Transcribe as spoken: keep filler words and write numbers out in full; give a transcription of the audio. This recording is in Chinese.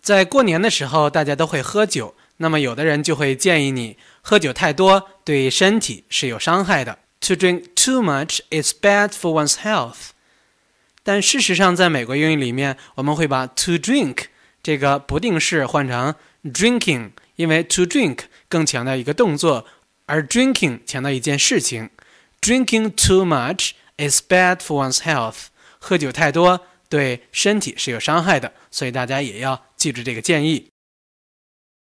在过年的时候，大家都会喝酒，那么有的人就会建议你，喝酒太多对身体是有伤害的。To drink too much is bad for one's health. 但事实上，在美国英语里面，我们会把 to drink 这个不定式换成 drinking， 因为 to drink 更强调一个动作，而 drinking 强调一件事情。Drinking too much is bad for one's health. 喝酒太多对身体是有伤害的，所以大家也要记住这个建议。